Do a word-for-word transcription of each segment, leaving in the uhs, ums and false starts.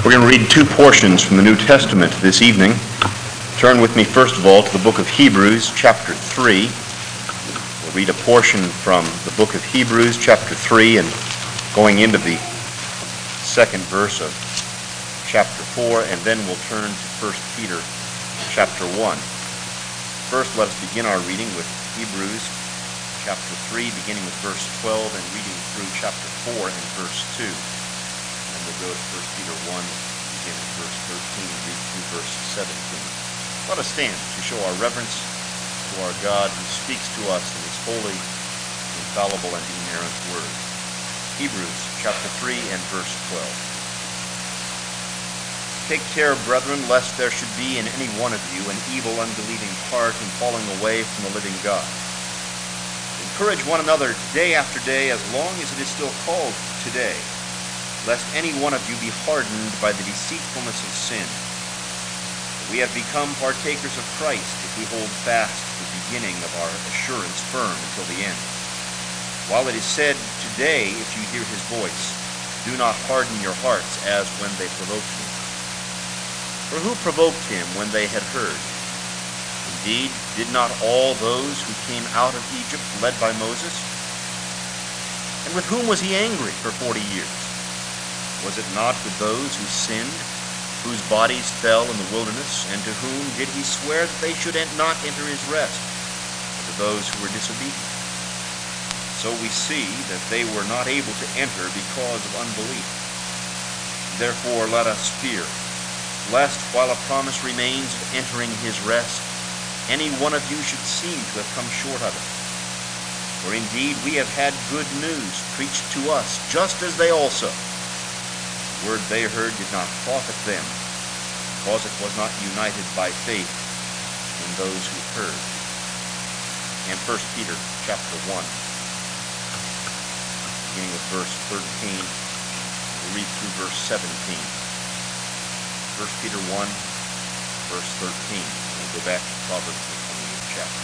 We're going to read two portions from the New Testament this evening. Turn with me, first of all, to the book of Hebrews, chapter three. We'll read a portion from the book of Hebrews, chapter three, and going into the second verse of chapter four, and then we'll turn to First Peter, chapter one. First, let us begin our reading with Hebrews, chapter three, beginning with verse twelve, and reading through chapter four and verse two. And we'll go to First Peter one, beginning with verse thirteen, and read through verse seventeen. Let us stand to show our reverence to our God who speaks to us in His holy, infallible, and inerrant word. Hebrews chapter three and verse twelve. Take care, brethren, lest there should be in any one of you an evil, unbelieving heart in falling away from the living God. Encourage one another day after day, as long as it is still called today, lest any one of you be hardened by the deceitfulness of sin. We have become partakers of Christ if we hold fast the beginning of our assurance firm until the end. While it is said, today, if you hear His voice, do not harden your hearts as when they provoked Him. For who provoked Him when they had heard? Indeed, did not all those who came out of Egypt led by Moses? And with whom was He angry for forty years? Was it not with those who sinned, whose bodies fell in the wilderness, and to whom did He swear that they should not enter His rest, but to those who were disobedient? So we see that they were not able to enter because of unbelief. Therefore let us fear, lest while a promise remains of entering His rest, any one of you should seem to have come short of it. For indeed we have had good news preached to us, just as they also. The word they heard did not profit them, because it was not united by faith in those who heard. And First Peter chapter one, beginning with verse thirteen, we'll read through verse seventeen. First Peter one, verse thirteen. We'll go back to Proverbs, the twenty-eighth chapter.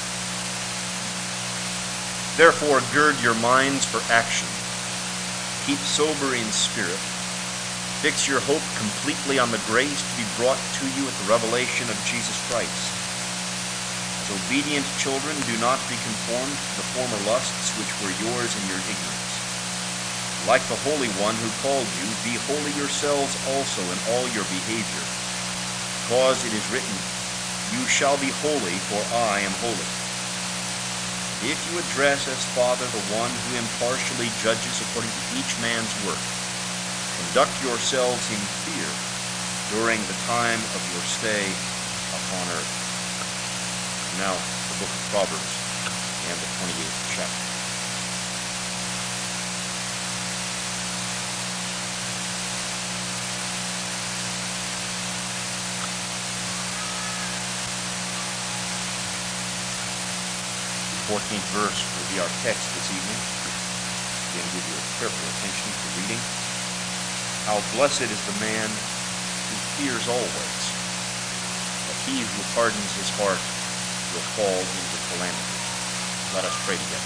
Therefore gird your minds for action. Keep sober in spirit. Fix your hope completely on the grace to be brought to you at the revelation of Jesus Christ. As obedient children, do not be conformed to the former lusts which were yours in your ignorance. Like the Holy One who called you, be holy yourselves also in all your behavior. Because it is written, you shall be holy, for I am holy. If you address as Father the one who impartially judges according to each man's work, conduct yourselves in fear during the time of your stay upon earth. Now, the book of Proverbs and the twenty-eighth chapter. The fourteenth verse will be our text this evening. Again, give your careful attention to reading. How blessed is the man who fears always, but he who hardens his heart will fall into calamity. Let us pray together.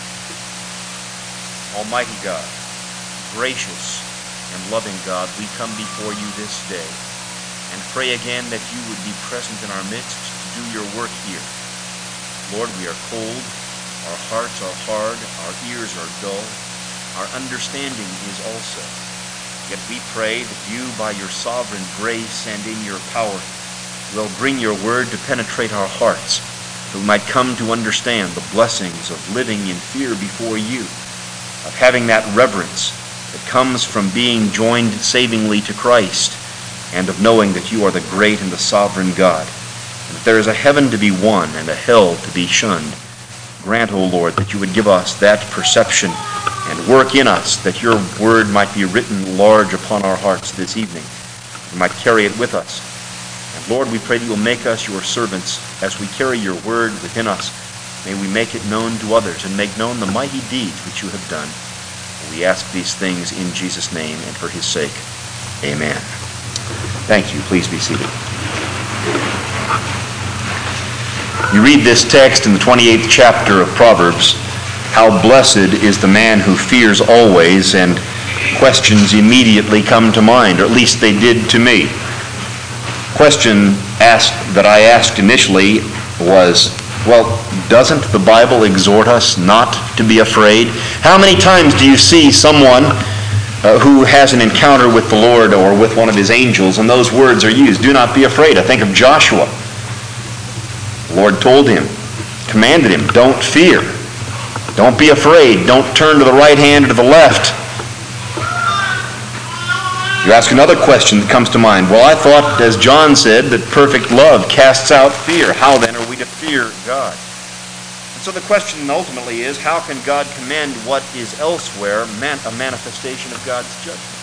Almighty God, gracious and loving God, we come before you this day and pray again that you would be present in our midst to do your work here. Lord, we are cold, our hearts are hard, our ears are dull, our understanding is also. Yet we pray that you, by your sovereign grace and in your power, will bring your word to penetrate our hearts, that we might come to understand the blessings of living in fear before you, of having that reverence that comes from being joined savingly to Christ, and of knowing that you are the great and the sovereign God, and that there is a heaven to be won and a hell to be shunned. Grant, O Lord, that you would give us that perception and work in us, that your word might be written large upon our hearts this evening. We might carry it with us. And Lord, we pray that you will make us your servants as we carry your word within us. May we make it known to others and make known the mighty deeds which you have done. We ask these things in Jesus' name and for his sake. Amen. Thank you. Please be seated. You read this text in the twenty-eighth chapter of Proverbs. How blessed is the man who fears always, and questions immediately come to mind, or at least they did to me. Question asked that I asked initially was, well, doesn't the Bible exhort us not to be afraid? How many times do you see someone uh, who has an encounter with the Lord or with one of his angels, and those words are used, do not be afraid? I think of Joshua. The Lord told him, commanded him, don't fear. Don't be afraid. Don't turn to the right hand or to the left. You ask another question that comes to mind. Well, I thought, as John said, that perfect love casts out fear. How then are we to fear God? And so the question ultimately is, how can God commend what is elsewhere man- a manifestation of God's judgment?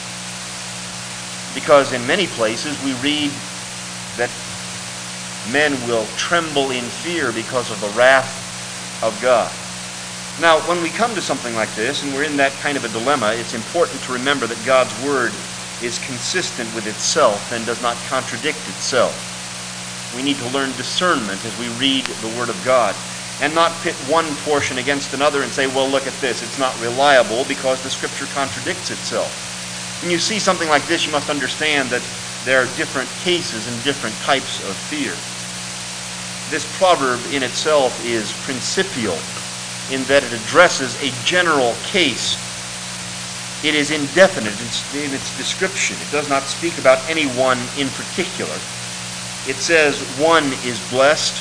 Because in many places we read that men will tremble in fear because of the wrath of God. Now, when we come to something like this, and we're in that kind of a dilemma, it's important to remember that God's Word is consistent with itself and does not contradict itself. We need to learn discernment as we read the Word of God and not pit one portion against another and say, well, look at this, it's not reliable because the Scripture contradicts itself. When you see something like this, you must understand that there are different cases and different types of fear. This proverb in itself is principial in that it addresses a general case. It is indefinite in its description. It does not speak about anyone in particular. It says one is blessed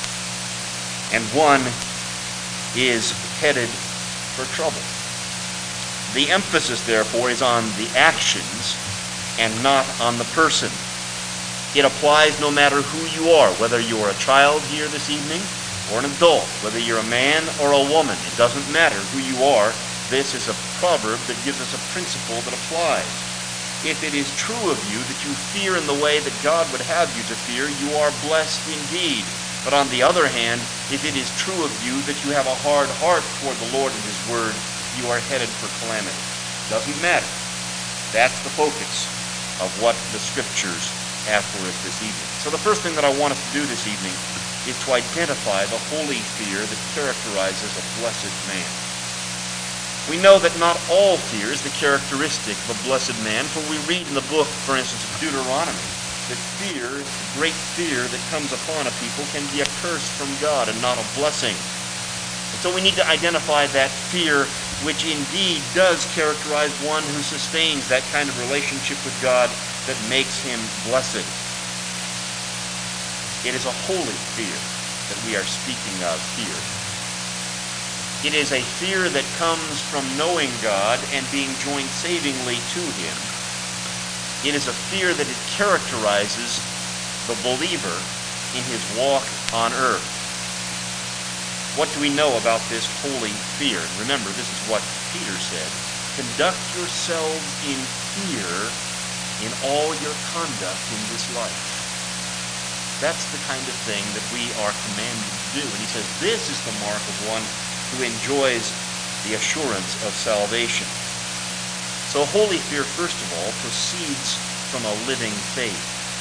and one is headed for trouble. The emphasis, therefore, is on the actions and not on the person. It applies no matter who you are, whether you're a child here this evening or an adult, whether you're a man or a woman. It doesn't matter who you are. This is a proverb that gives us a principle that applies. If it is true of you that you fear in the way that God would have you to fear, you are blessed indeed. But on the other hand, if it is true of you that you have a hard heart toward the Lord and His Word, you are headed for calamity. Doesn't matter. That's the focus of what the Scriptures have for us this evening. So the first thing that I want us to do this evening is to identify the holy fear that characterizes a blessed man. We know that not all fear is the characteristic of a blessed man, for we read in the book, for instance, of Deuteronomy, that fear, the great fear that comes upon a people, can be a curse from God and not a blessing. And so we need to identify that fear which indeed does characterize one who sustains that kind of relationship with God that makes him blessed. It is a holy fear that we are speaking of here. It is a fear that comes from knowing God and being joined savingly to Him. It is a fear that it characterizes the believer in his walk on earth. What do we know about this holy fear? Remember, this is what Peter said. Conduct yourselves in fear in all your conduct in this life. That's the kind of thing that we are commanded to do. And he says this is the mark of one who enjoys the assurance of salvation. So holy fear, first of all, proceeds from a living faith.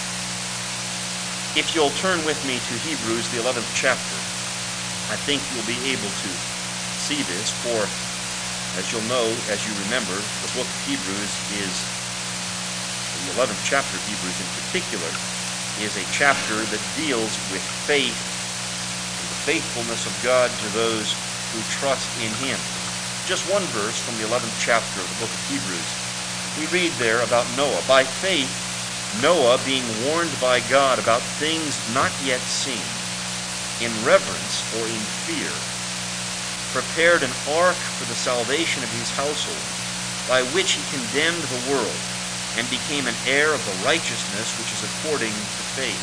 If you'll turn with me to Hebrews, the eleventh chapter, I think you'll be able to see this, for as you'll know, as you remember, the book of Hebrews is, the eleventh chapter of Hebrews in particular, is a chapter that deals with faith and the faithfulness of God to those who trust in Him. Just one verse from the eleventh chapter of the book of Hebrews. We read there about Noah. By faith, Noah, being warned by God about things not yet seen, in reverence or in fear, prepared an ark for the salvation of his household, by which he condemned the world, and became an heir of the righteousness which is according to faith.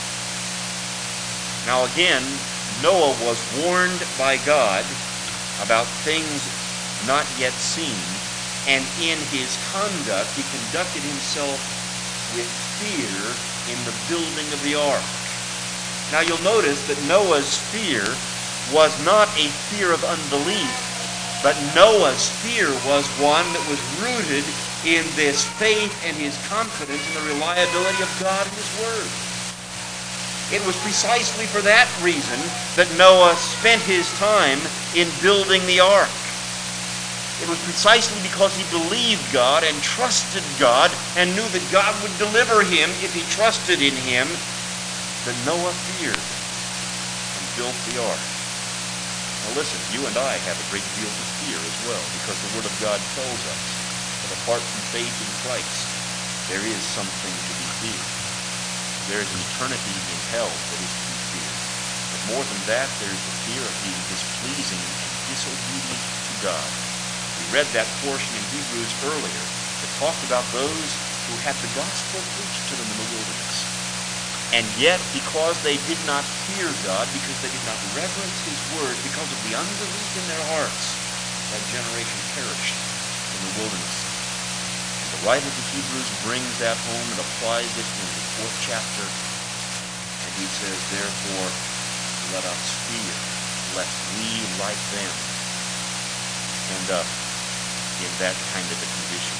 Now again, Noah was warned by God about things not yet seen, and in his conduct he conducted himself with fear in the building of the ark. Now you'll notice that Noah's fear was not a fear of unbelief, but Noah's fear was one that was rooted in this faith and his confidence in the reliability of God and His Word. It was precisely for that reason that Noah spent his time in building the ark. It was precisely because he believed God and trusted God and knew that God would deliver him if he trusted in him that Noah feared and built the ark. Now listen, you and I have a great deal to fear as well, because the Word of God tells us that apart from faith in Christ, there is something to be feared. There is an eternity in hell that is to be feared. But more than that, there is the fear of being displeasing and disobedient to God. We read that portion in Hebrews earlier that talked about those who had the gospel preached to them in the wilderness. And yet, because they did not fear God, because they did not reverence his word, because of the unbelief in their hearts, that generation perished in the wilderness. And the writer to Hebrews brings that home and applies it in the fourth chapter. And he says, therefore, let us fear, lest we, like them, end up in that kind of a condition.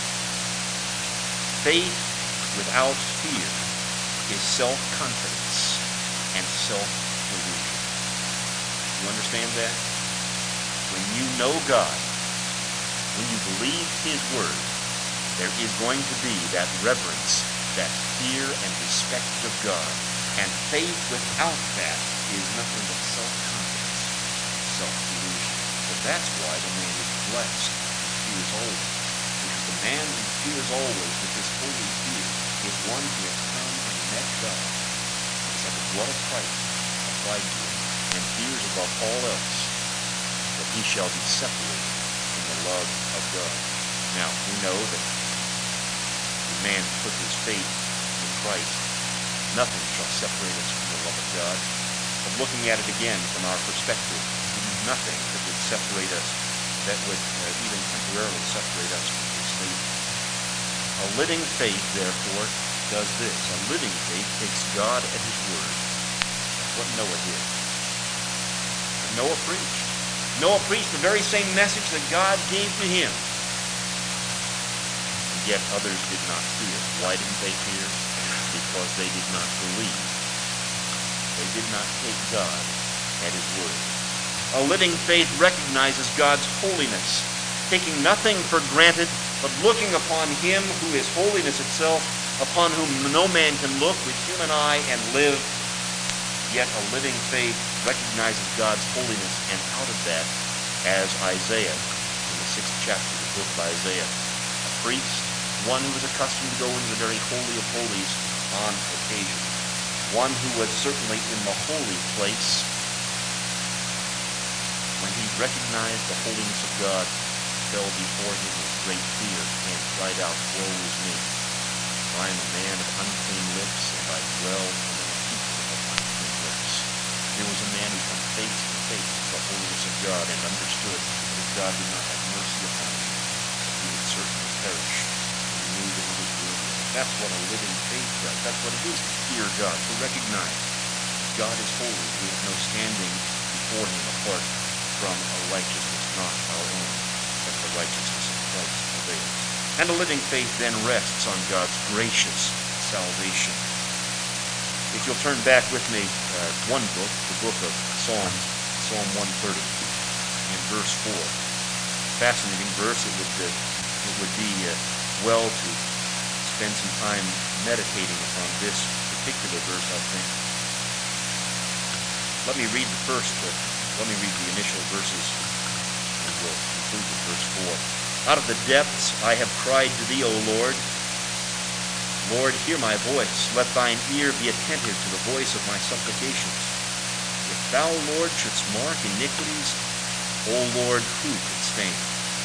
Faith without fear is self-confidence and self-delusion. You understand that? When you know God, when you believe his word, there is going to be that reverence, that fear and respect of God. And faith without that is nothing but self-confidence, self-delusion. But that's why the man is blessed who fears always. Because the man who fears always with this holy fear is one who has come and met God, except the blood of Christ applied to him, and fears above all else that he shall be separated from the love of God. Now, we know that the man who put his faith in Christ, nothing shall separate us from the love of God. But looking at it again from our perspective, nothing that would separate us, that would uh, even temporarily separate us from his favor. A living faith, therefore, does this. A living faith takes God at his word. That's what Noah did. And Noah preached. Noah preached the very same message that God gave to him. And yet others did not fear. Why didn't they fear? Because they did not believe. They did not take God at his word. A living faith recognizes God's holiness, taking nothing for granted, but looking upon him who is holiness itself, upon whom no man can look with human eye and live. Yet a living faith recognizes God's holiness, and out of that, as Isaiah, in the sixth chapter of the book of Isaiah, a priest, one who was accustomed to go into the very holy of holies on occasion, one who was certainly in the holy place, when he recognized the holiness of God, fell before him with great fear and cried out, woe is me, for I am a man of unclean lips, and I dwell among a people of unclean lips. Here was a man who came face to face with the holiness of God and understood that if God did not have mercy upon him, that he would certainly perish. And he knew that he was worthy. That's what a living faith does. That's what it is to fear God, to recognize that God is holy. We have no standing before him apart from a righteousness not our own, but the righteousness of Christ avails. And a living faith then rests on God's gracious salvation. If you'll turn back with me uh, one book, the book of Psalms, Psalm one thirty, in verse four. Fascinating verse. It would, uh, it would be uh, well to spend some time meditating upon this particular verse, I think. Let me read the first, uh, let me read the initial verses, and we'll conclude with verse four. Out of the depths I have cried to thee, O Lord. Lord, hear my voice. Let thine ear be attentive to the voice of my supplications. If thou, Lord, shouldst mark iniquities, O Lord, who could stand?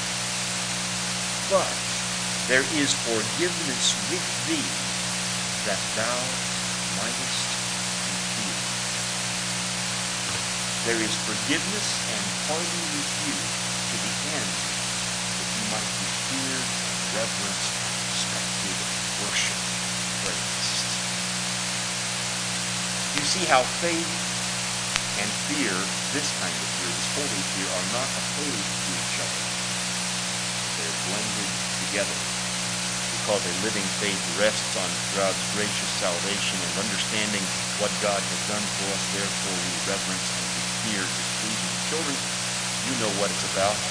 But there is forgiveness with thee, that thou mightest be feared. There is forgiveness and pardon with you to the end that you might be feared, reverenced, respected, worshipped, praised. You see how faith and fear, this kind of fear, this holy fear, are not opposed to each other. They're blended together because a living faith rests on God's gracious salvation and understanding what God has done for us. Therefore, we reverence and we fear his pleasing. Children, you know what it's about.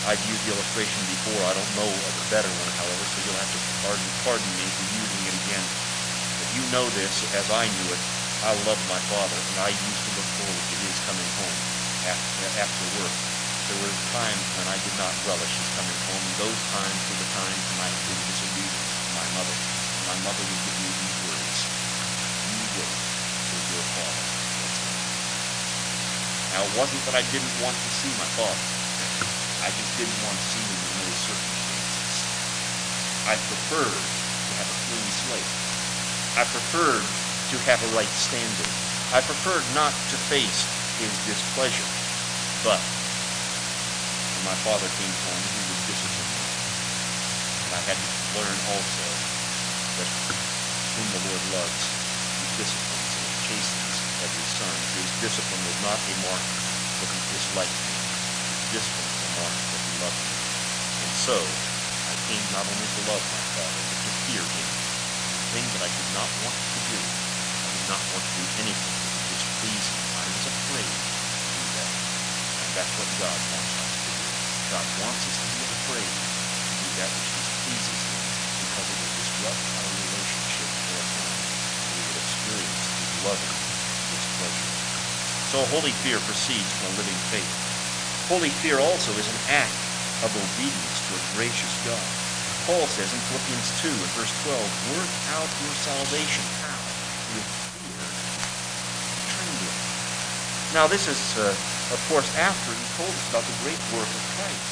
I've used the illustration before. I don't know of a better one, however, so you'll have to pardon, pardon me for using it again. But you know this as I knew it. I loved my father, and I used to look forward to his coming home after, after work. There were times when I did not relish his coming home, and those times were the times when I had been disobedient to my mother. And my mother would give me these words: "You wait till your father gets home." Now, it wasn't that I didn't want to see my father. I just didn't want to see him in those circumstances. I preferred to have a clean slate. I preferred to have a right standing. I preferred not to face his displeasure. But when my father came home, he would discipline me. And I had to learn also that whom the Lord loves, he disciplines and chastens every son. His discipline was not a mark that he disliked me. His discipline was a mark that he loved me. And so, I came not only to love my father, but to fear him. The thing that I did not want to do, I did not want to do anything that would displease him. I was afraid to do that. And that's what God wants us to do. God wants us to be afraid to do that which displeases him, because it will disrupt our relationship for a time. We will experience his loving displeasure. So holy fear proceeds from a living faith. Holy fear also is an act of obedience to a gracious God. Paul says in Philippians two and verse twelve, "Work out your salvation." How? With fear and trembling. Now this is, uh, of course, after he told us about the great work of Christ.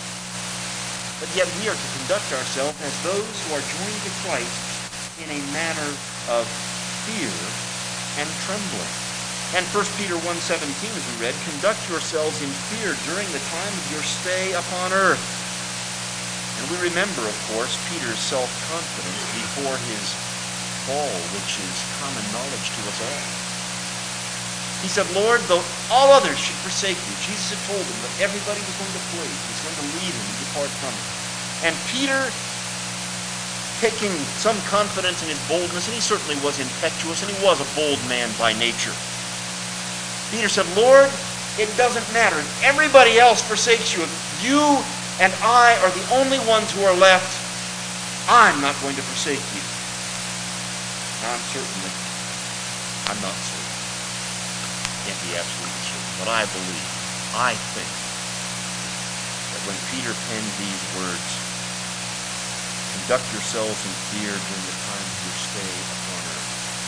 But yet we are to conduct ourselves as those who are joined to Christ in a manner of fear and trembling. And First Peter one seventeen, as we read, "Conduct yourselves in fear during the time of your stay upon earth." And we remember, of course, Peter's self-confidence before his fall, which is common knowledge to us all. He said, "Lord, though all others should forsake you," Jesus had told him that everybody was going to flee. He was going to leave him and depart from him. And Peter, taking some confidence in his boldness, and he certainly was impetuous, and he was a bold man by nature. Peter said, "Lord, it doesn't matter. If everybody else forsakes you, if you and I are the only ones who are left, I'm not going to forsake you." Now, I'm certain that I'm not certain. Can't be absolutely certain. But I believe, I think, that when Peter penned these words, "Conduct yourselves in fear during the time of your stay upon earth,"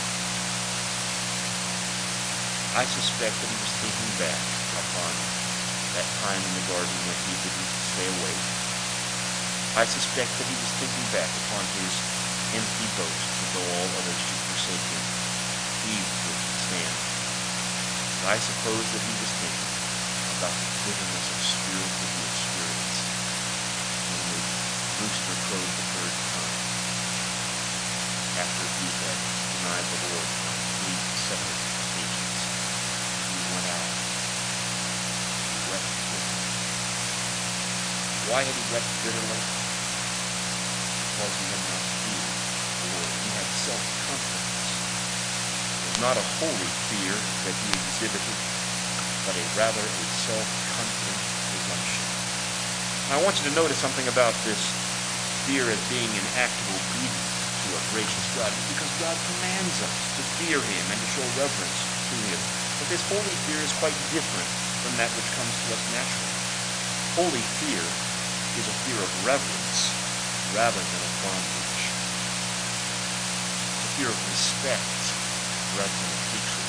I suspect that he was thinking back upon that time in the garden when he didn't stay awake. I suspect that he was thinking back upon his empty boast that though all others should forsake him, he would stand. And I suppose that he was thinking about the bitterness of spirit that he experienced when the rooster crowed the third time, after he had denied the Lord on three separate occasions. He went out. He wept bitterly. Why had he wept bitterly? Because he had not feared the Lord. He had self-confidence. It was not a holy fear that he exhibited, but a rather a self-confident presumption. Now I want you to notice something about this fear as being an act of obedience to a gracious God, because God commands us to fear him and to show reverence to him. But this holy fear is quite different from that which comes to us naturally. Holy fear is a fear of reverence rather than of bondage. It's a fear of respect rather than of hatred.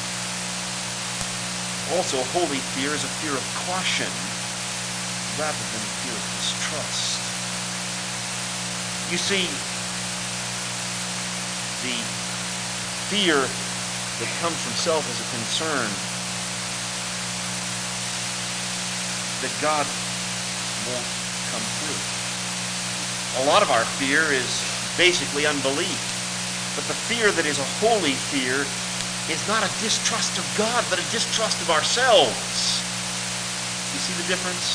Also, holy fear is a fear of caution rather than a fear of distrust. You see, the fear that comes from self is a concern that God won't come through. A lot of our fear is basically unbelief. But the fear that is a holy fear is not a distrust of God, but a distrust of ourselves. You see the difference?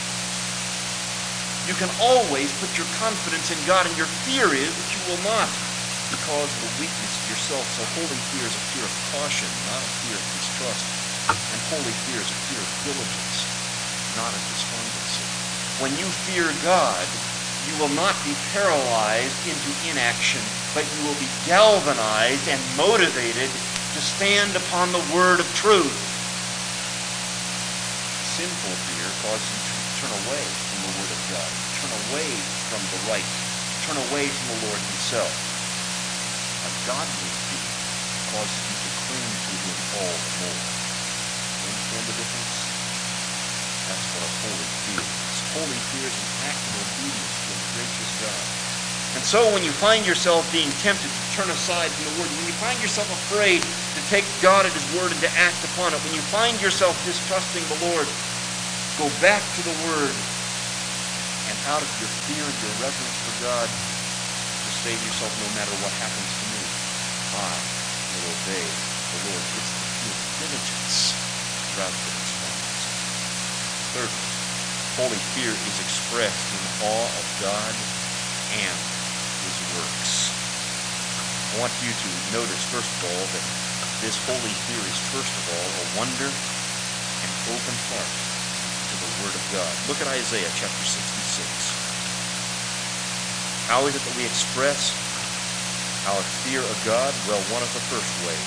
You can always put your confidence in God, and your fear is that you will not, because of the weakness of yourself. So holy fear is a fear of caution, not a fear of distrust. And holy fear is a fear of diligence, not of despondency. When you fear God, you will not be paralyzed into inaction, but you will be galvanized and motivated to stand upon the word of truth. Sinful fear causes you to turn away from the word of God, turn away from the right, turn away from the Lord himself. A godly fear causes you to cling to him all the more. You understand the difference? That's what a holy fear is. Holy fear is an act of obedience to a gracious God. And so when you find yourself being tempted to turn aside from the word, when you find yourself afraid to take God at his word and to act upon it, when you find yourself distrusting the Lord, go back to the word, and out of your fear and your reverence for God, just say to yourself, no matter what happens to me, I will obey the Lord. It's the pure diligence rather than response. Thirdly, holy fear is expressed in awe of God and his works. I want you to notice, first of all, that this holy fear is, first of all, a wonder and open heart to the word of God. Look at Isaiah chapter sixty-six. How is it that we express our fear of God? Well, one of the first ways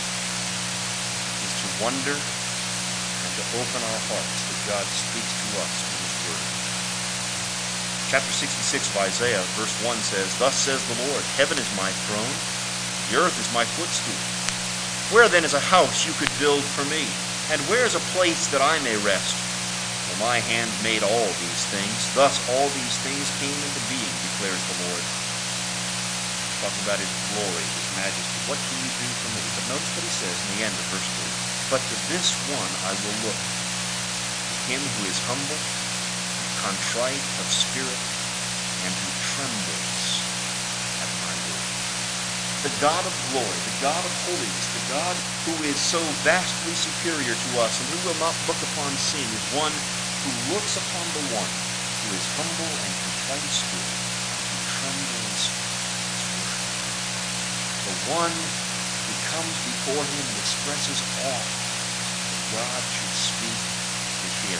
is to wonder and to open our hearts that God speaks to us in his word. Chapter sixty-six of Isaiah, verse one says, Thus says the Lord, Heaven is my throne, the earth is my footstool. Where then is a house you could build for me? And where is a place that I may rest? For my hand made all these things. Thus all these things came into being, declares the Lord. Talking about his glory, his majesty. What can you do for me? But notice what he says in the end of verse three. But to this one I will look, to him who is humble, contrite of spirit, and who trembles at my word. The God of glory, the God of holiness, the God who is so vastly superior to us and who will not look upon sin, is one who looks upon the one who is humble and contrite of spirit and who trembles at his word. The one who comes before him and expresses awe that God should speak to him,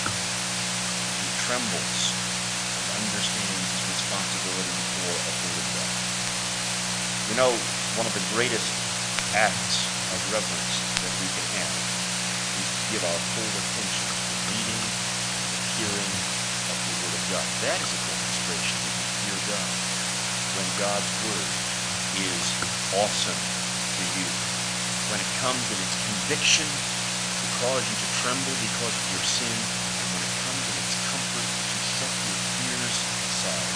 trembles and understands his responsibility before a holy God. You know, one of the greatest acts of reverence that we can have is to give our full attention to the reading, the hearing of the Word of God. That is a demonstration that you fear God, when God's Word is awesome to you, when it comes in its conviction to cause you to tremble because of your sin, and when it comes in its comfort to set your fears aside.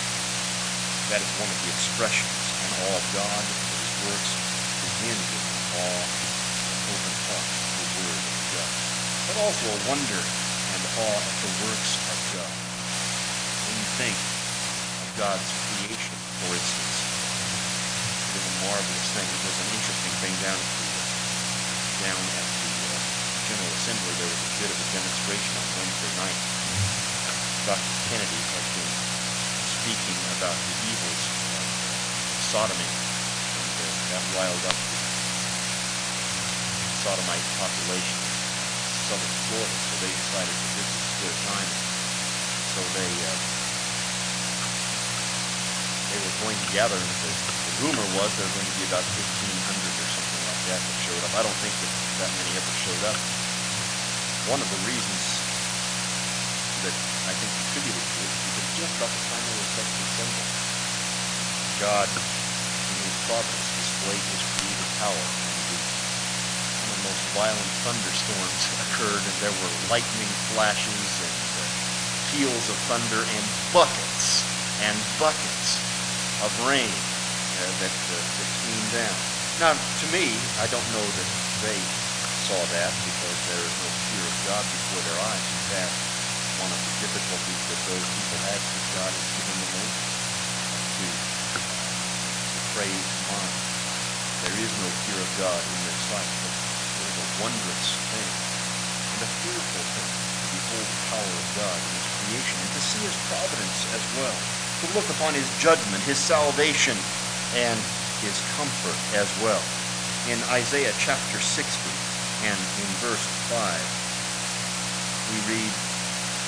That is one of the expressions and awe of God and his works begins with an awe and open heart to the word of God. But also a wonder and awe at the works of God. When you think of God's creation, for instance, it is a marvelous thing. There's an interesting thing down at the, down at the uh, General Assembly. There was a bit of a demonstration on Wednesday night. Doctor Kennedy had been speaking about the evils of sodomy, and uh, that riled up the sodomite population in southern Florida, so they decided that this was a good time. So they uh, they were going to gather, and the, the rumor was there were going to be about fifteen hundred or something like that that showed up. I don't think that that many ever showed up. One of the reasons that I think contributed to it is because just about the time they were supposed to assemble, God, in his providence, displayed his creative power, and the, one of the most violent thunderstorms occurred, and there were lightning flashes and uh, peals of thunder and buckets and buckets of rain uh, that, uh, that came down. Now, to me, I don't know that they saw that because there is no fear of God before their eyes. In fact, one of the difficulties that those people had is God has given them over to the praise mind. There is no fear of God in their sight, but it is a wondrous thing and a fearful thing to behold the power of God in his creation and to see his providence as well, to look upon his judgment, his salvation, and his comfort as well. In Isaiah chapter sixty and in verse five, we read,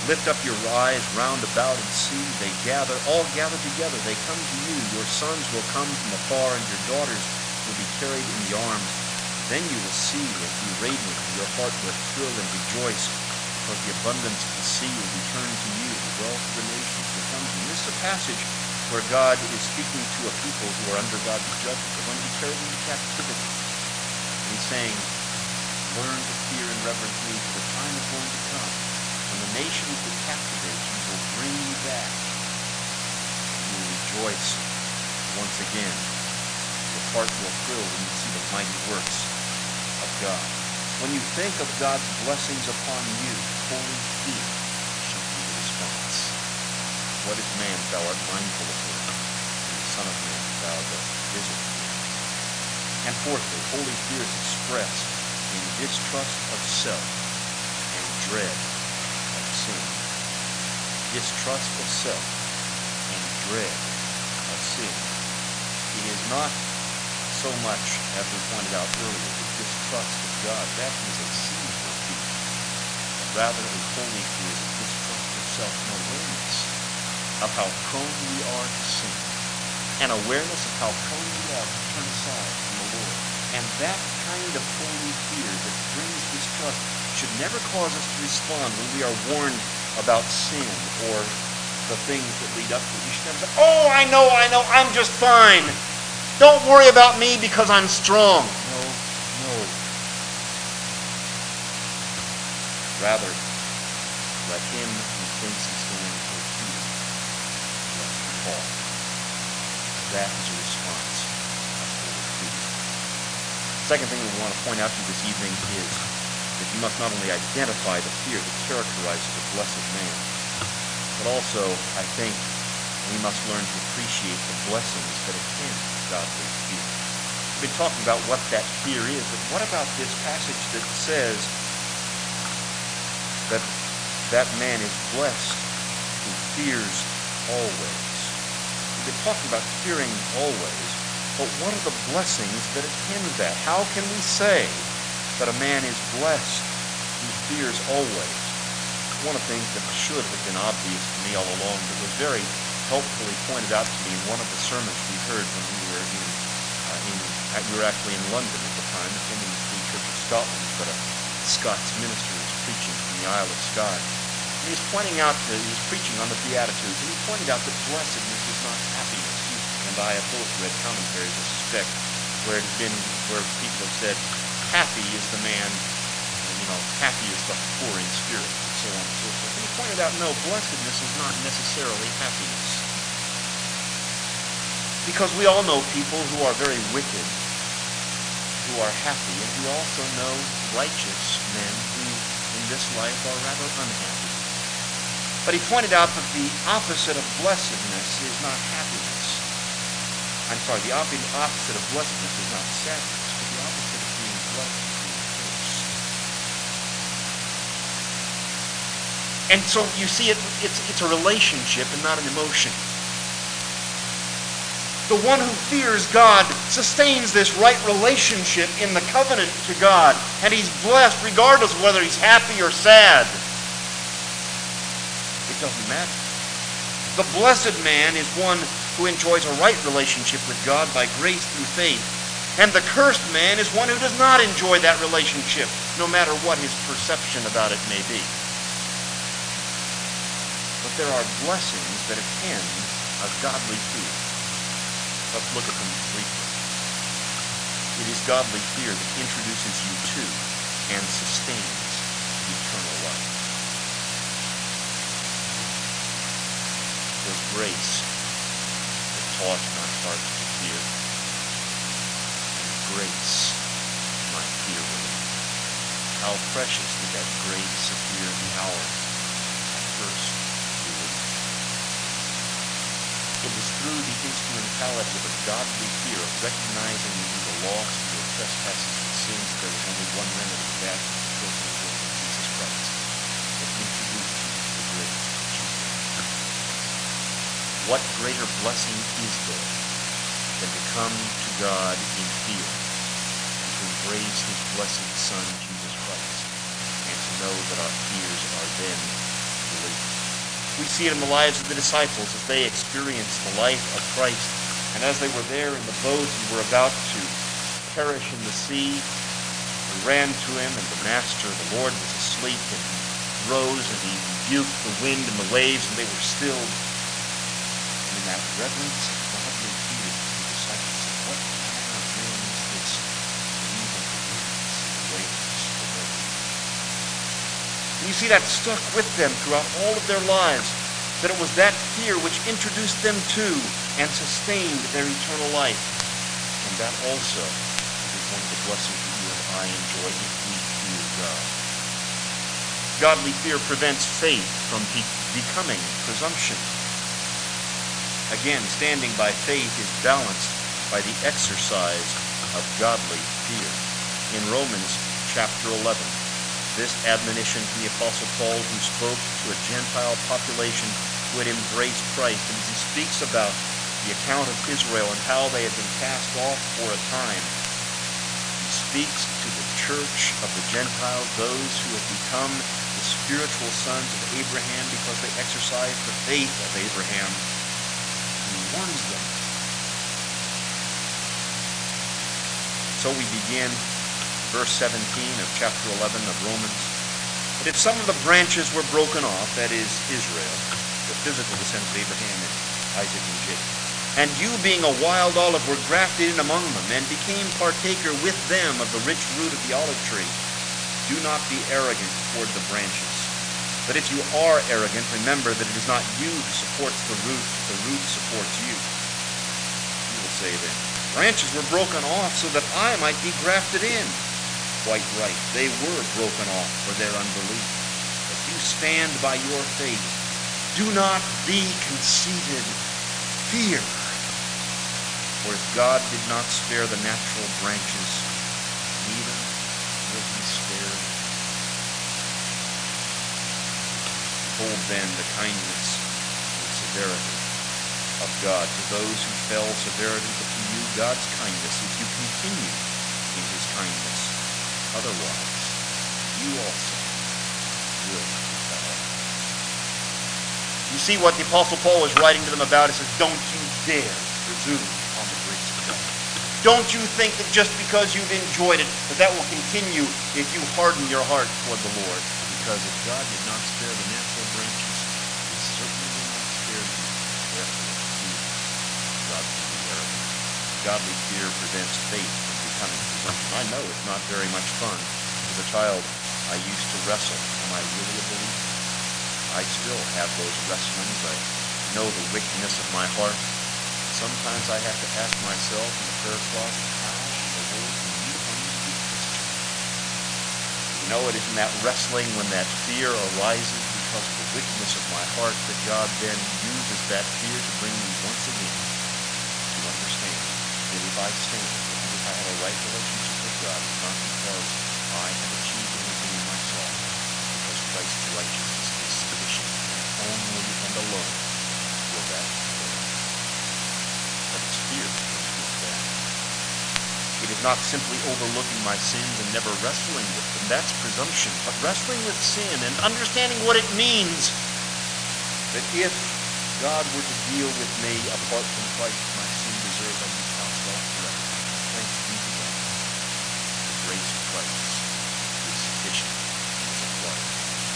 Lift up your eyes round about and see. They gather, all gather together. They come to you. Your sons will come from afar, and your daughters will be carried in the arms. Then you will see and be radiant, and your heart will thrill and rejoice, because the abundance of the sea will be turned to you. The wealth of the nations will come to you. This is a passage where God is speaking to a people who are under God's judgment. They're going to be carried into captivity. And he's saying, learn to fear and reverence me, for the time is going to come when the nations that captivate you will bring you back. And you will rejoice once again. Your heart will thrill when you see the mighty works of God. When you think of God's blessings upon you, holy fear shall be the response. What is man, thou art mindful of him, and the Son of Man, thou dost visit him. And fourthly, holy fear is expressed in distrust of self and dread of sin. Distrust of self and dread of sin. It is not so much, as we pointed out earlier, the distrust of God. That is a sinful fear. Rather, a holy fear is a distrust of self and awareness of how prone we are to sin, and awareness of how prone we are to turn aside from the Lord. And that kind of holy fear that brings distrust should never cause us to respond when we are warned about sin or the things that lead up to it. You should never say, oh, I know, I know, I'm just fine. Don't worry about me because I'm strong. No, no. Rather, let him who thinks he stands for fear, let him fall. That is a response of holy fear. Second thing we want to point out to you this evening is that you must not only identify the fear that characterizes a blessed man, but also, I think, we must learn to appreciate the blessings that attend godly fear. We've been talking about what that fear is, but what about this passage that says that that man is blessed who fears always? We've been talking about fearing always, but what are the blessings that attend that? How can we say that a man is blessed who fears always? One of the things that should have been obvious to me all along, that was very helpfully pointed out to me in one of the sermons we heard when we were in, uh, in uh, we were actually in London at the time, attending the Free Church of Scotland, but a Scots minister was preaching from the Isle of Skye. And he was pointing out, uh, he was preaching on the Beatitudes, and he pointed out that blessedness is not happiness. He and I have both read commentaries, I suspect, where it has been, where people have said, happy is the man, you know, happy is the poor in spirit, and so on and so forth. And he pointed out, no, blessedness is not necessarily happiness. Because we all know people who are very wicked, who are happy, and we also know righteous men who in this life are rather unhappy. But he pointed out that the opposite of blessedness is not happiness. I'm sorry, the opposite of blessedness is not sadness, but the opposite of being blessed is being cursed. And so you see, it, it's, it's a relationship and not an emotion. The one who fears God sustains this right relationship in the covenant to God, and he's blessed regardless of whether he's happy or sad. It doesn't matter. The blessed man is one who enjoys a right relationship with God by grace through faith, and the cursed man is one who does not enjoy that relationship, no matter what his perception about it may be. But there are blessings that attend a godly fear. Let's look at them briefly. It is godly fear that introduces you to and sustains eternal life. There's grace that taught my heart to fear, and grace my fear relieved. How precious did that grace appear the hour I first believed. It was through the instrumentality of a godly fear of recognizing that we were lost in our trespasses and sins, there was only one remedy, that was the person and work of Jesus Christ, that introduced you to the great Jesus. What greater blessing is there than to come to God in fear and to embrace his blessed Son, Jesus Christ, and to know that our fears are then relieved? We see it in the lives of the disciples as they experienced the life of Christ. And as they were there in the boat and were about to perish in the sea, they ran to him, and the master, the Lord, was asleep, and he rose and he rebuked the wind and the waves, and they were stilled. And in that reverence of godly fear, the disciples said, "What manner of man is this, that even the winds and the waves obey him?" And you see that stuck with them throughout all of their lives, that it was that fear which introduced them to and sustained their eternal life. And that also is one of the blessings that you and I enjoy if we fear God. Godly fear prevents faith from be- becoming presumption. Again, standing by faith is balanced by the exercise of godly fear. In Romans chapter eleven, this admonition from the Apostle Paul, who spoke to a Gentile population who had embraced Christ, and as he speaks about the account of Israel and how they had been cast off for a time, he speaks to the church of the Gentiles, those who have become the spiritual sons of Abraham because they exercised the faith of Abraham. He warns them. So we begin verse seventeen of chapter eleven of Romans. But if some of the branches were broken off, that is, Israel, the physical descendants of Abraham and Isaac and Jacob, and you, being a wild olive, were grafted in among them, and became partaker with them of the rich root of the olive tree, do not be arrogant toward the branches. But if you are arrogant, remember that it is not you who supports the root, but the root supports you. You will say then, branches were broken off so that I might be grafted in. Quite right, they were broken off for their unbelief. But you stand by your faith. Do not be conceited. Fear. For if God did not spare the natural branches, neither will he spare. Behold then the kindness and severity of God to those who fell severity, but to you God's kindness, if you continue in his kindness. Otherwise, you also will be cut off. You see what the Apostle Paul is writing to them about. He says, don't you dare presume on the grace of God. Don't you think that just because you've enjoyed it, that that will continue if you harden your heart toward the Lord. Because if God did not spare the natural branches, he certainly will not spare you. Therefore, fear. God will be arrogant. Godly fear prevents faith from becoming presumption. I know it's not very much fun. As a child, I used to wrestle. Am I really a believer? I still have those wrestlings. I know the wickedness of my heart. Sometimes I have to ask myself in the prayer closet, how in the world can you claim to be a Christian? You know, it is in that wrestling when that fear arises because of the wickedness of my heart that God then uses that fear to bring me once again to understand that if I stand, and if I have a right relationship with God, it's not because I have achieved anything in myself, because Christ's righteousness is sufficient and only and alone will that avail. But it's fear that comes with that. It is not simply overlooking my sins and never wrestling with them. That's presumption. But wrestling with sin and understanding what it means that if God were to deal with me apart from Christ, my sin deserved, I would count self forever. Thanks be to God. The grace of Christ is sufficient and is applied.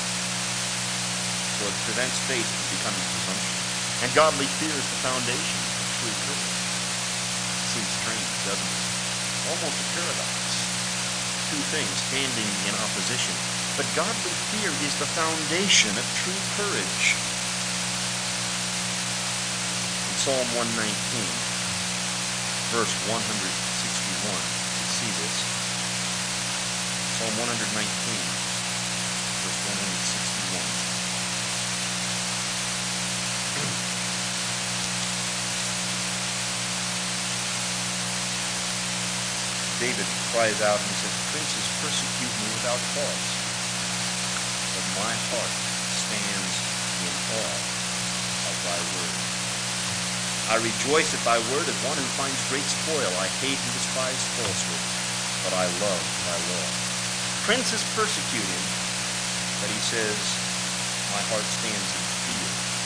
So it prevents faith from becoming presumption. And godly fear is the foundation of true courage. Seems strange, doesn't it? Almost a paradox. Two things standing in opposition. But godly fear is the foundation of true courage. In Psalm one nineteen, verse one sixty-one, you see this. Psalm one nineteen, verse one sixty-one. David cries out and he says, princes persecute me without cause, but my heart stands in awe of thy word. I rejoice at thy word as one who finds great spoil. I hate and despise falsehood, but I love thy law. Princes persecute him, but he says, my heart stands in fear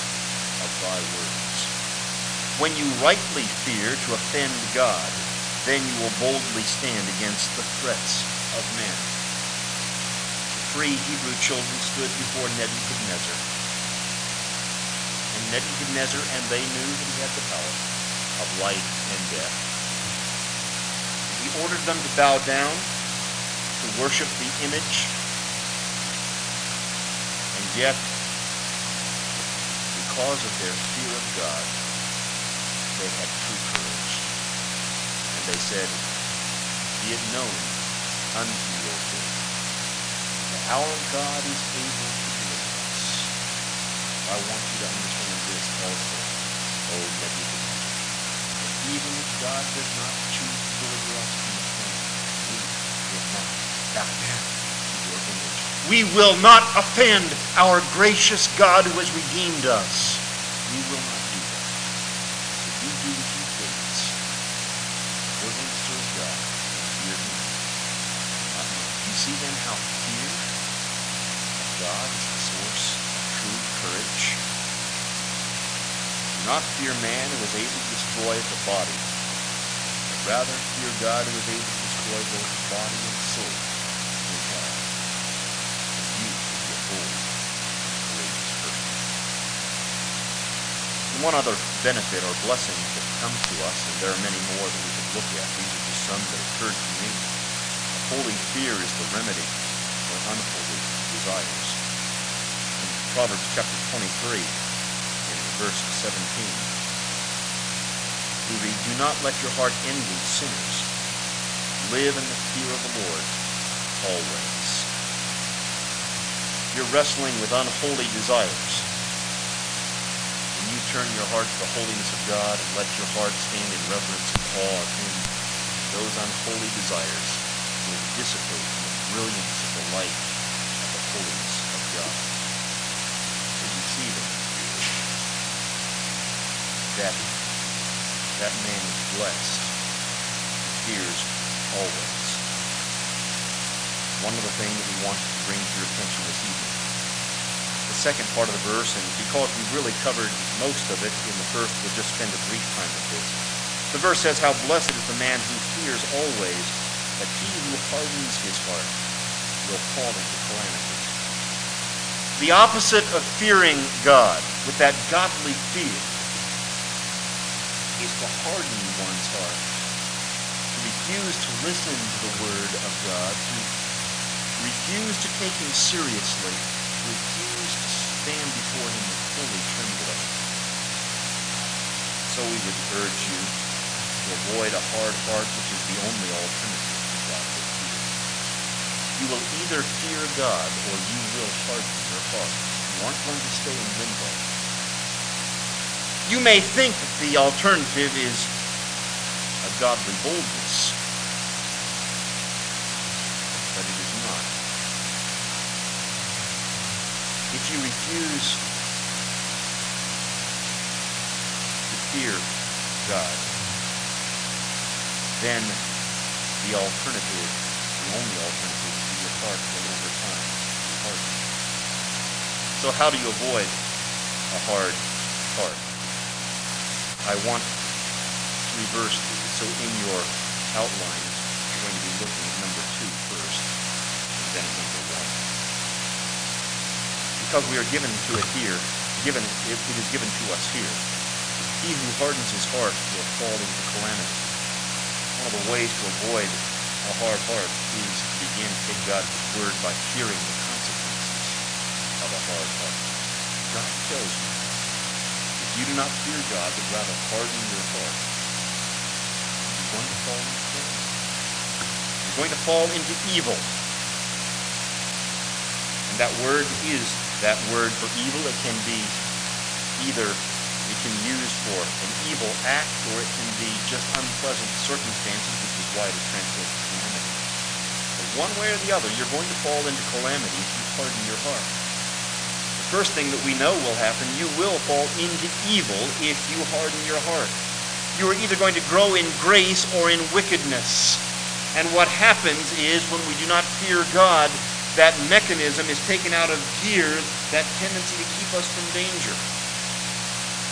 of thy words. When you rightly fear to offend God, then you will boldly stand against the threats of men. The three Hebrew children stood before Nebuchadnezzar. And Nebuchadnezzar and they knew that he had the power of life and death. And he ordered them to bow down, to worship the image. And yet, because of their fear of God, they had true courage. And they said, be it known unto your king that our God is able to deliver us. I want you to understand this also, O Nebuchadnezzar. That even if God does not choose to deliver us from the throne, we will not bow down to your image. We will not offend our gracious God who has redeemed us. We will not do that. If you do what you please, we're going to serve God and fear him. Not me. You see then how fear of God is the source of true courage? Do not fear man who is able to destroy the body, but rather fear God who is able to destroy both the body and soul in hell. And you will be a bold and courageous person. And one other benefit or blessing that comes to us, and there are many more that we could look at. These are just some that occurred to me. A holy fear is the remedy for unholy desires. In Proverbs chapter twenty-three, in verse seventeen, we read, do not let your heart envy sinners. Live in the fear of the Lord always. You're wrestling with unholy desires. When you turn your heart to the holiness of God and let your heart stand in reverence and awe of him, those unholy desires will dissipate in the brilliance of the light of the holiness of God. So you see then that that man is blessed who fears always. One other thing that we want to bring to your attention this evening. The second part of the verse, and because we've really covered most of it in the first, we'll just spend a brief time with this. The verse says, how blessed is the man who fears always, that he who hardens his heart will fall into calamity. The opposite of fearing God, with that godly fear, is to harden one's heart, to refuse to listen to the word of God, to refuse to take him seriously, to refuse to stand before him with fully trembling. So we would urge you to avoid a hard heart, which is the only alternative to godly fear. You will either fear God or you will harden your heart. You aren't going to stay in limbo. You may think that the alternative is a godly boldness, but it is not. If you refuse to fear God, then the alternative, the only alternative, is your heart will over time be hardened. So how do you avoid a hard heart? I want to reverse these. So in your outline, you're going to be looking at number two first, and then at number one. Because we are given to it here, given it, it is given to us here. He who hardens his heart will fall into calamity. One of the ways to avoid a hard heart is to begin to take God's word by fearing the consequences of a hard heart. God tells you, if you do not fear God, but rather harden your heart, you're going to fall into sin. You're going to fall into evil. And that word is that word for evil. It can be either, it can be used for an evil act, or it can be just unpleasant circumstances, which is why it is translated calamity. But one way or the other, you're going to fall into calamity if you harden your heart. The first thing that we know will happen, you will fall into evil if you harden your heart. You are either going to grow in grace or in wickedness. And what happens is, when we do not fear God, that mechanism is taken out of gear, that tendency to keep us from danger.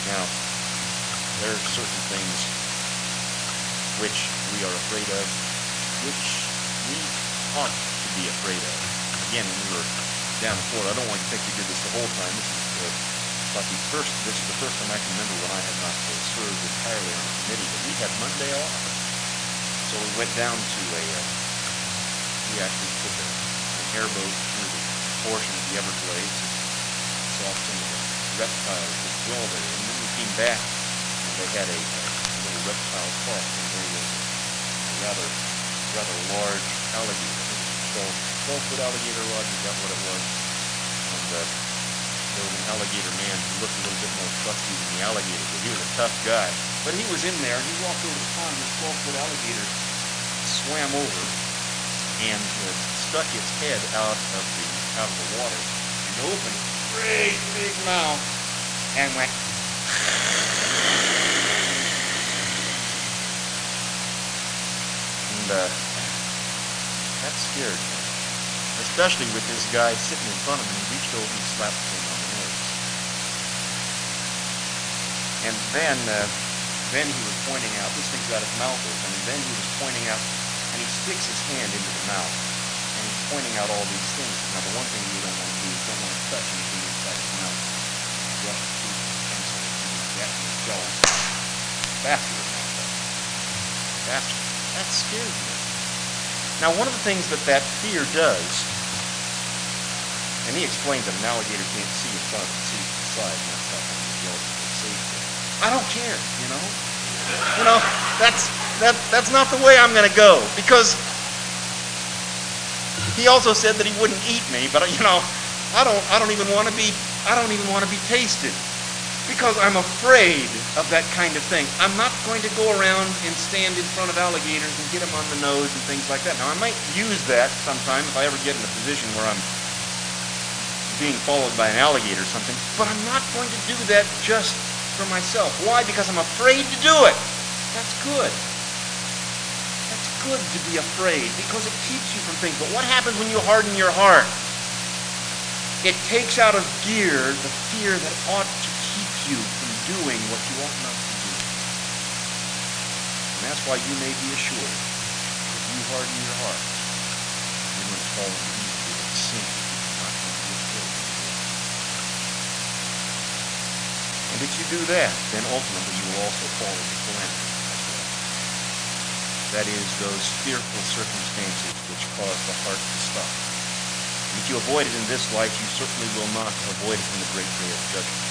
Now, there are certain things which we are afraid of, which we ought to be afraid of. Again, when we were down in Florida, I don't want to think we did this the whole time. This is uh, like the first. This is the first time I can remember when I had not uh, served entirely on a committee, but we had Monday off, so we went down to a. Uh, we actually took a, an airboat through the portion of the Everglades and saw some of the reptiles that dwell there. And then we came back, and they had a, a little reptile park, and there was a, a rather rather large alligator. I think it was twelve, twelve foot alligator, Roger, got what it was. And uh, there was an alligator man who looked a little bit more trusty than the alligator, but he was a tough guy. But he was in there, and he walked over the pond, and this twelve foot alligator swam over and uh, stuck its head out of the out of the water and opened its great big mouth and went. And uh, that scared me, especially with this guy sitting in front of me. He reached over and slapped him on the nose. And then, uh, then he was pointing out, this thing's got its mouth open, and then he was pointing out, and he sticks his hand into the mouth, and he's pointing out all these things. Now, the one thing you don't want to do is don't want to touch anything inside his mouth. Brush his teeth with a pencil, and that will go faster than that. Faster. That scares me. Now, one of the things that that fear does, and he explains that an alligator can't see in front of it, see to the side, and that's how kind of yells it's safe. I don't care, you know. You know, that's that that's not the way I'm going to go, because he also said that he wouldn't eat me, but you know, I don't I don't even want to be I don't even want to be tasted, because I'm afraid of that kind of thing. I'm not going to go around and stand in front of alligators and hit them on the nose and things like that. Now, I might use that sometime if I ever get in a position where I'm being followed by an alligator or something, but I'm not going to do that just for myself. Why? Because I'm afraid to do it. That's good. That's good to be afraid, because it keeps you from things. But what happens when you harden your heart? It takes out of gear the fear that ought to keep you from doing what you ought not to do. And that's why you may be assured, if you harden your heart, you're going to fall into evil and sin. You're not going to be afraid. And if you do that, then ultimately you will also fall into calamity as well. That is, those fearful circumstances which cause the heart to stop. And if you avoid it in this life, you certainly will not avoid it in the great day of judgment.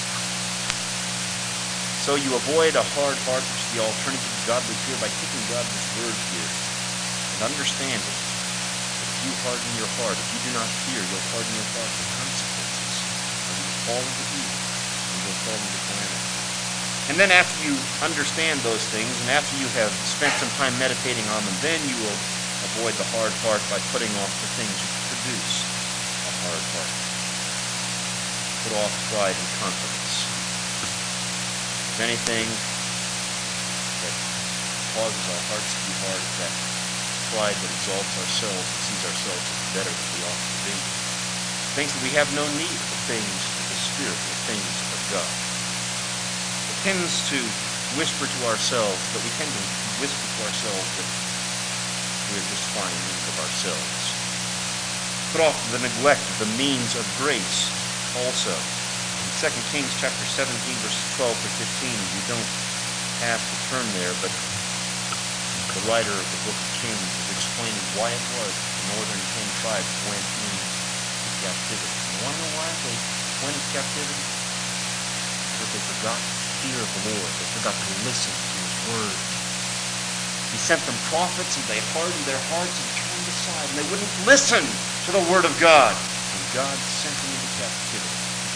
So you avoid a hard heart, which is the alternative to godly fear, by taking God's word here and understanding that if you harden your heart, if you do not fear, you'll harden your heart. The consequences are you will fall into evil and you'll fall into calamity. And then after you understand those things, and after you have spent some time meditating on them, then you will avoid the hard heart by putting off the things which produce a hard heart. Put off pride and confidence. If anything that causes our hearts to be hard, is that pride that exalts ourselves and sees ourselves as better than we ought to be. Thinks that we have no need of the things of the Spirit, the things of God. It tends to whisper to ourselves, that we tend to whisper to ourselves that we're just fine in need of ourselves. Put off the neglect of the means of grace also. Second Kings chapter seventeen, verses twelve to fifteen. You don't have to turn there, but the writer of the book of Kings is explaining why it was the northern ten tribes went into captivity. You want to know why they went into captivity? Because they forgot the fear of the Lord. They forgot to listen to His word. He sent them prophets, and they hardened their hearts and turned aside, and they wouldn't listen to the word of God. And God sent them into captivity.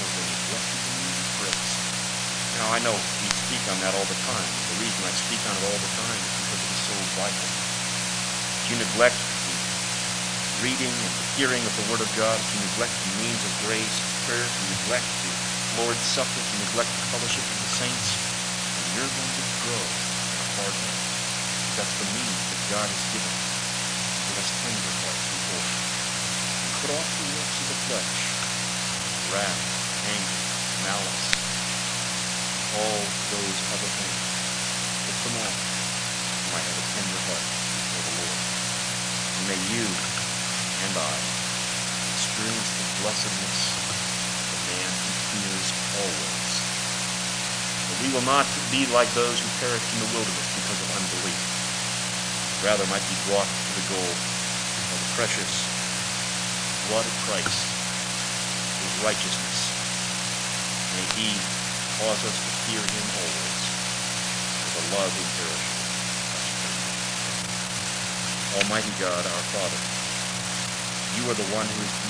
Now, I know we speak on that all the time. The reason I speak on it all the time is because it is so vital. If you neglect the reading and the hearing of the Word of God, if you neglect the means of grace, prayer, if you neglect the Lord's Supper, if you neglect the fellowship of the saints, then you're going to grow in a hard heart. That's the means that God has given us. Give us tender hearts before Him. And put off the works of the flesh, wrath, anger, malice, those other things. Put them off. You might have a tender heart before the Lord. And may you and I experience the blessedness of the man who fears always. But we will not be like those who perished in the wilderness because of unbelief. Rather might be brought to the goal of the precious blood of Christ, his righteousness. May he cause us to fear him always with a love imperishable. Almighty God, our Father, you are the one who is